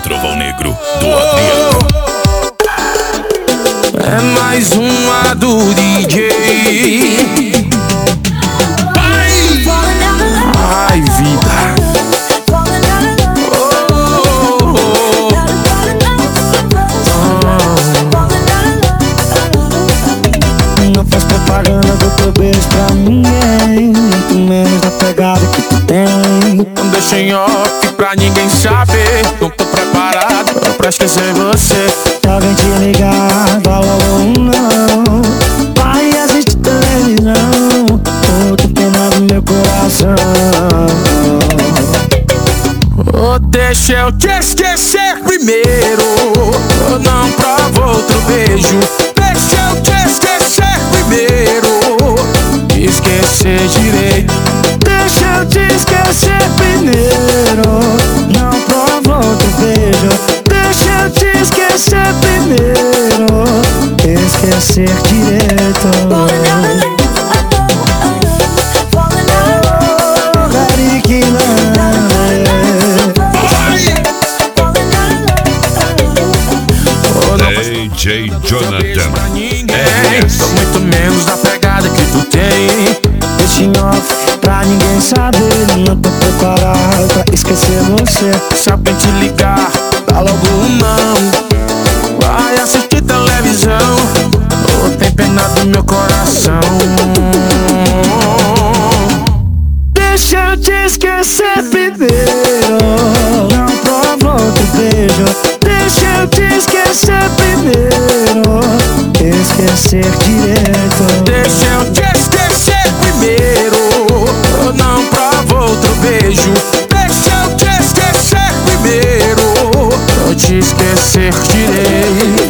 Trovão Negro do Adriano. É mais uma do DJ. Ai, vida. Não faz propaganda do teu beijo pra ninguém, muito menos da pegada que tu tem. Não deixa em off pra ninguém saber. Não tô preparado pra esquecer você. Se alguém te ligar, dá logo um não. Vai assistir televisão, outra pena do meu coração. Oh, deixa eu te esquecer primeiro. Eu não provo outro beijo. Deixa eu te esquecer primeiro. Esquecer direito. Deixa eu te esquecer primeiro. Não provo outro beijo. Deixa eu te esquecer primeiro. Esquecer direito. DJ Jonathan. Tô muito menos da pegada que tu tem. Deixa em off pra ninguém saber. Não tô preparado pra esquecer você. Se alguém te ligar, dá logo um não. Vai assistir televisão, ou tem pena do meu coração. Deixa eu te esquecer primeiro. Não provo outro beijo. Deixa eu te esquecer primeiro. Esquecer direito. Deixa eu te esquecer primeiro. Eu não provo outro beijo. Deixa eu te esquecer primeiro. Eu te esquecer direito.